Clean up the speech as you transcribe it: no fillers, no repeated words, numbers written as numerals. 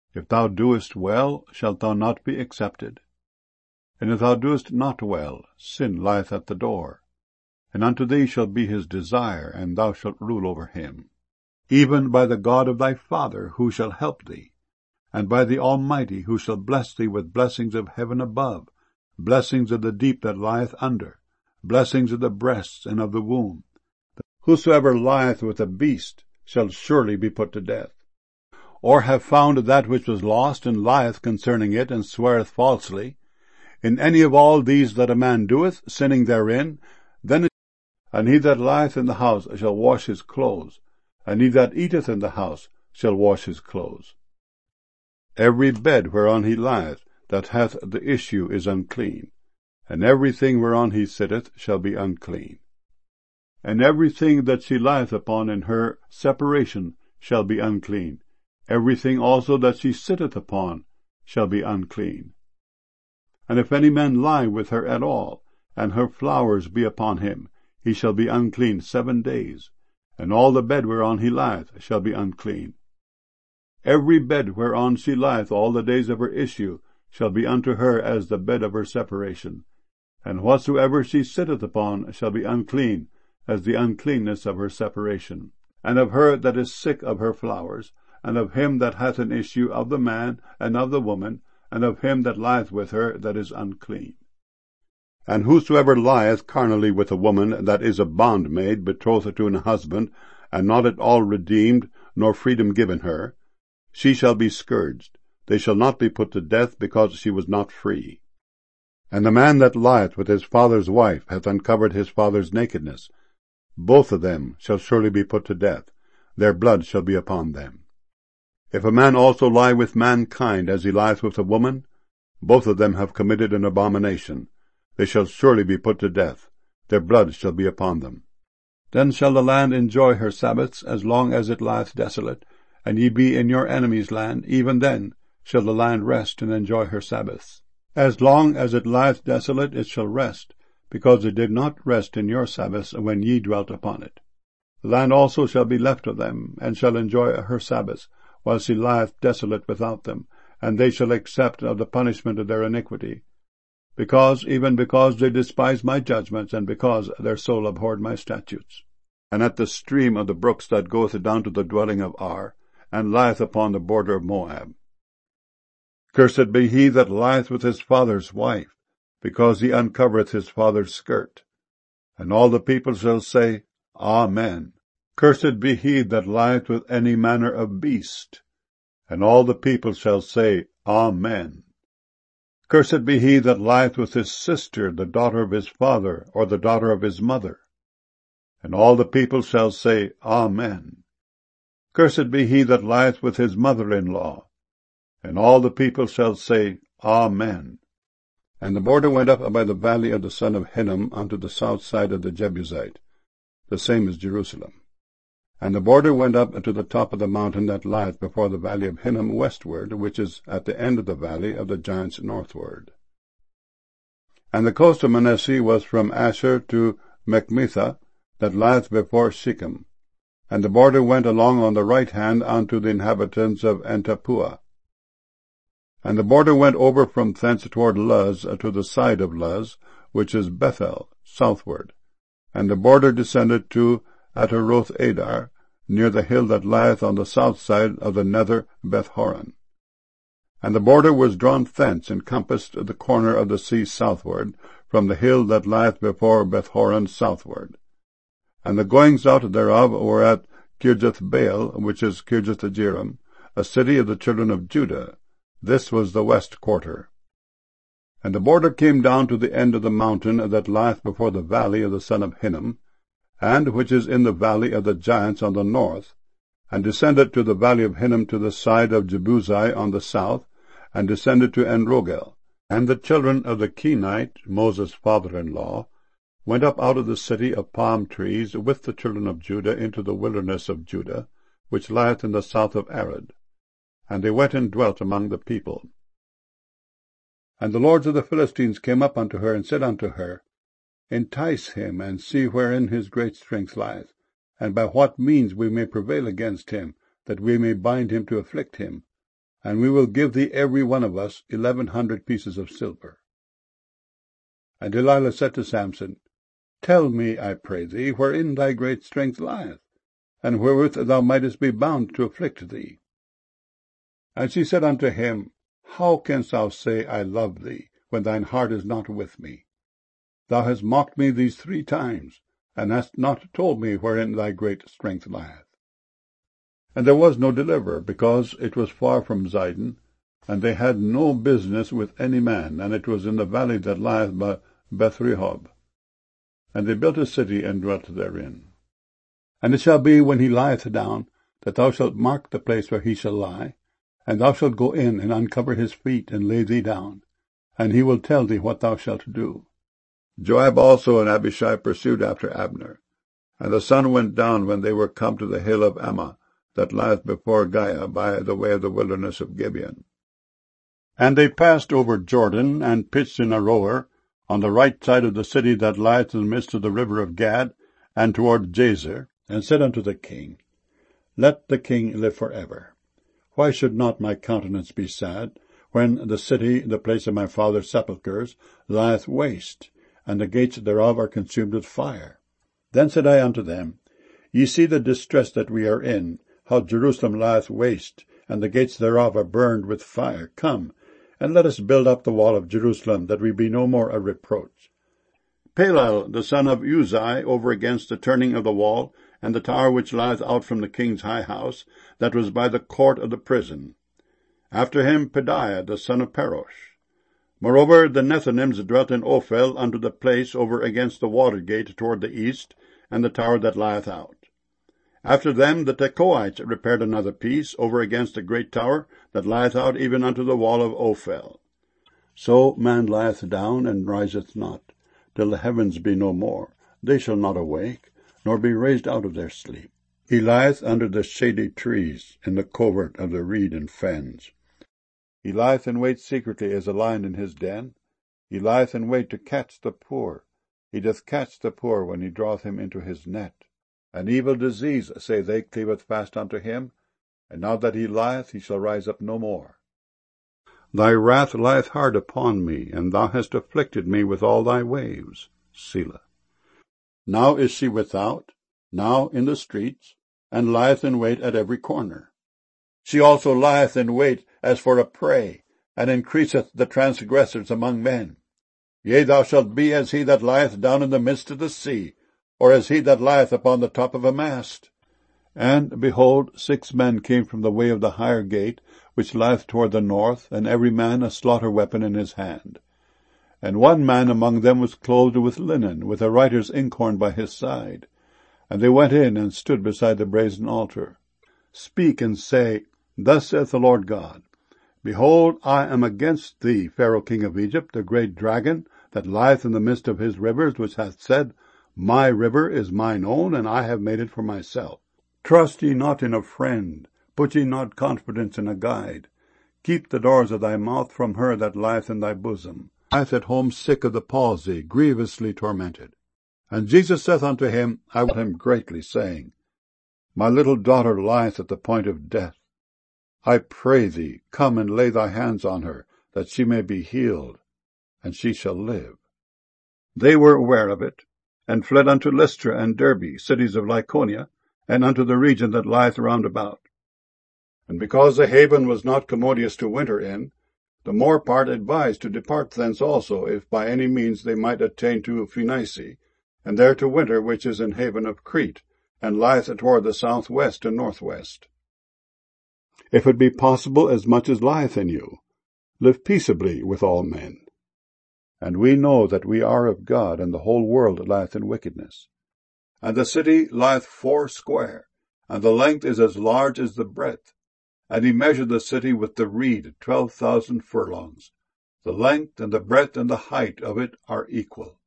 If thou doest well, shalt thou not be accepted? And if thou doest not well, sin lieth at the door, and unto thee shall be his desire, and thou shalt rule over him. Even by the God of thy father, who shall help thee, and by the Almighty, who shall bless thee with blessings of heaven above, blessings of the deep that lieth under, blessings of the breasts and of the womb. Whosoever lieth with a beast shall surely be put to death. Or have found that which was lost, and lieth concerning it, and sweareth falsely, in any of all these that a man doeth, sinning therein, and he that lieth in the house shall wash his clothes, and he that eateth in the house shall wash his clothes. Every bed whereon he lieth, that hath the issue, is unclean, and everything whereon he sitteth shall be unclean. And everything that she lieth upon in her separation shall be unclean. Everything also that she sitteth upon shall be unclean. And if any man lie with her at all, and her flowers be upon him, he shall be unclean 7 days, and all the bed whereon he lieth shall be unclean. Every bed whereon she lieth all the days of her issue shall be unto her as the bed of her separation, and whatsoever she sitteth upon shall be unclean as the uncleanness of her separation. And of her that is sick of her flowers, and of him that hath an issue, of the man and of the woman, and of him that lieth with her that is unclean. And whosoever lieth carnally with a woman that is a bondmaid betrothed to an husband, and not at all redeemed, nor freedom given her, she shall be scourged. They shall not be put to death, because she was not free. And the man that lieth with his father's wife hath uncovered his father's nakedness. Both of them shall surely be put to death. Their blood shall be upon them. If a man also lie with mankind as he lieth with a woman, both of them have committed an abomination. They shall surely be put to death. Their blood shall be upon them. Then shall the land enjoy her Sabbaths as long as it lieth desolate, and ye be in your enemy's land. Even then shall the land rest and enjoy her Sabbaths. As long as it lieth desolate it shall rest, because it did not rest in your Sabbaths when ye dwelt upon it. The land also shall be left of them, and shall enjoy her Sabbaths, while she lieth desolate without them, and they shall accept of the punishment of their iniquity, because they despise my judgments, and because their soul abhorred my statutes. And at the stream of the brooks that goeth down to the dwelling of Ar, and lieth upon the border of Moab. Cursed be he that lieth with his father's wife, because he uncovereth his father's skirt. And all the people shall say, Amen. Cursed be he that lieth with any manner of beast. And all the people shall say, Amen. Cursed be he that lieth with his sister, the daughter of his father, or the daughter of his mother. And all the people shall say, Amen. Cursed be he that lieth with his mother-in-law. And all the people shall say, Amen. And the border went up by the valley of the son of Hinnom unto the south side of the Jebusite, the same as Jerusalem. And the border went up to the top of the mountain that lieth before the valley of Hinnom westward, which is at the end of the valley of the giants northward. And the coast of Manasseh was from Asher to Machmethah, that lieth before Shechem. And the border went along on the right hand unto the inhabitants of Antapua. And the border went over from thence toward Luz to the side of Luz, which is Bethel, southward. And the border descended to Ataroth Adar, near the hill that lieth on the south side of the nether Bethhoron. And the border was drawn thence, and compassed the corner of the sea southward, from the hill that lieth before Bethhoron southward. And the goings out thereof were at Kirjathbaal, which is Kirjathjearim, a city of the children of Judah. This was the west quarter. And the border came down to the end of the mountain that lieth before the valley of the son of Hinnom, and which is in the valley of the giants on the north, and descended to the valley of Hinnom to the side of Jebusai on the south, and descended to Enrogel. And the children of the Kenite, Moses' father-in-law, went up out of the city of palm trees with the children of Judah into the wilderness of Judah, which lieth in the south of Arad. And they went and dwelt among the people. And the lords of the Philistines came up unto her, and said unto her, Entice him, and see wherein his great strength lieth, and by what means we may prevail against him, that we may bind him to afflict him. and we will give thee every one of us 1,100 pieces of silver. And Delilah said to Samson, Tell me, I pray thee, wherein thy great strength lieth, and wherewith thou mightest be bound to afflict thee. And she said unto him, How canst thou say, I love thee, when thine heart is not with me? Thou hast mocked me these 3 times, and hast not told me wherein thy great strength lieth. And there was no deliverer, because it was far from Zidon, and they had no business with any man, and it was in the valley that lieth by Beth-rehob. And they built a city, and dwelt therein. And it shall be, when he lieth down, that thou shalt mark the place where he shall lie, and thou shalt go in, and uncover his feet, and lay thee down, and he will tell thee what thou shalt do. Joab also and Abishai pursued after Abner. And the sun went down when they were come to the hill of Ammah, that lieth before Giah, by the way of the wilderness of Gibeon. And they passed over Jordan, and pitched in Aroer, on the right side of the city that lieth in the midst of the river of Gad, and toward Jazer, and said unto the king, Let the king live for ever. Why should not my countenance be sad, when the city, the place of my father's sepulchres, lieth waste, and the gates thereof are consumed with fire? Then said I unto them, Ye see the distress that we are in, how Jerusalem lieth waste, and the gates thereof are burned with fire. Come, and let us build up the wall of Jerusalem, that we be no more a reproach. Palal, the son of Uzai, over against the turning of the wall, and the tower which lieth out from the king's high house, that was by the court of the prison. After him Pedaiah, the son of Parosh. Moreover, the Nethinims dwelt in Ophel unto the place over against the water gate toward the east, and the tower that lieth out. After them the Tekoites repaired another piece over against the great tower that lieth out even unto the wall of Ophel. So man lieth down and riseth not, till the heavens be no more. They shall not awake, nor be raised out of their sleep. He lieth under the shady trees, in the covert of the reed and fens. He lieth in wait secretly as a lion in his den. He lieth in wait to catch the poor. He doth catch the poor when he draweth him into his net. An evil disease, say they, cleaveth fast unto him, and now that he lieth, he shall rise up no more. Thy wrath lieth hard upon me, and thou hast afflicted me with all thy waves. Selah. Now is she without, now in the streets, and lieth in wait at every corner. She also lieth in wait as for a prey, and increaseth the transgressors among men. Yea, thou shalt be as he that lieth down in the midst of the sea, or as he that lieth upon the top of a mast. And, behold, 6 men came from the way of the higher gate, which lieth toward the north, and every man a slaughter weapon in his hand. And one man among them was clothed with linen, with a writer's inkhorn by his side. And they went in and stood beside the brazen altar. Speak and say, Thus saith the Lord God, Behold, I am against thee, Pharaoh king of Egypt, the great dragon, that lieth in the midst of his rivers, which hath said, My river is mine own, and I have made it for myself. Trust ye not in a friend, put ye not confidence in a guide. Keep the doors of thy mouth from her that lieth in thy bosom, lieth at home sick of the palsy, grievously tormented. And Jesus saith unto him, I will him greatly, saying, My little daughter lieth at the point of death. I pray thee, come and lay thy hands on her, that she may be healed, and she shall live. They were aware of it, and fled unto Lystra and Derbe, cities of Lycaonia, and unto the region that lieth round about. And because the haven was not commodious to winter in, the more part advised to depart thence also, if by any means they might attain to Phoenice, and there to winter, which is an haven of Crete, and lieth toward the southwest and northwest. If it be possible, as much as lieth in you, live peaceably with all men. And we know that we are of God, and the whole world lieth in wickedness. And the city lieth 4 square, and the length is as large as the breadth. And he measured the city with the reed 12,000 furlongs. The length and the breadth and the height of it are equal.